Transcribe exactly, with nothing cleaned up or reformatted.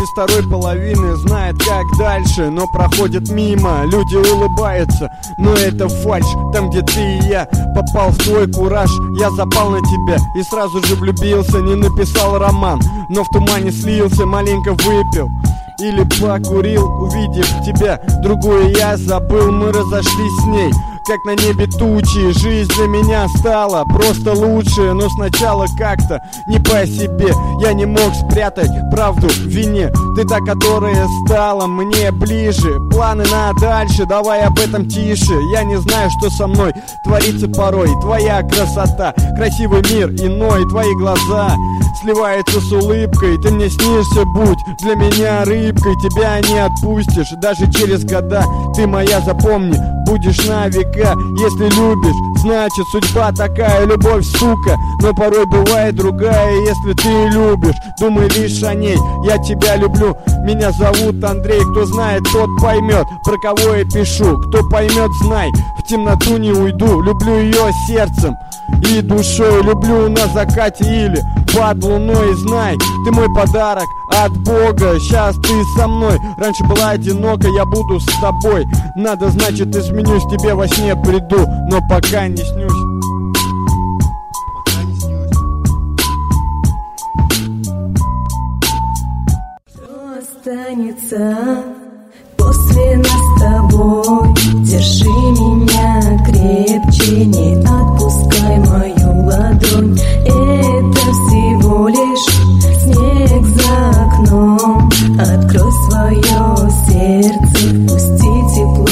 из второй половины знает, как дальше, но проходит мимо. Люди улыбаются, но это фальшь. Там, где ты и я, попал в твой кураж. Я запал на тебя и сразу же влюбился. Не написал роман, но в тумане слился, маленько выпил или покурил, увидев тебя. Другую я забыл, мы разошлись с ней, как на небе тучи. Жизнь для меня стала просто лучше, но сначала как-то не по себе. Я не мог спрятать правду в вине. Ты та, которая стала мне ближе. Планы на дальше, давай об этом тише. Я не знаю, что со мной творится порой. Твоя красота, красивый мир иной. Твои глаза сливаются с улыбкой. Ты мне снишься, будь для меня рыбкой. Тебя не отпустишь даже через года. Ты моя, запомни, будешь на века. Если любишь, значит судьба такая. Любовь, сука, но порой бывает другая. Если ты любишь, думай лишь о ней. Я тебя люблю, меня зовут Андрей. Кто знает, тот поймет, про кого я пишу. Кто поймет, знай, в темноту не уйду. Люблю ее сердцем и душой. Люблю на закате или под луной. Знай, ты мой подарок от Бога. Сейчас ты со мной, раньше была одинока, я буду с тобой. Надо, значит, изменюсь, тебе во сне приду, но пока не снюсь. Пока не снюсь. Что останется после нас с тобой? Держи меня крепче, не отпускай мою ладонь. Это всего лишь снег за окном. Открой свое сердце, впусти тепло.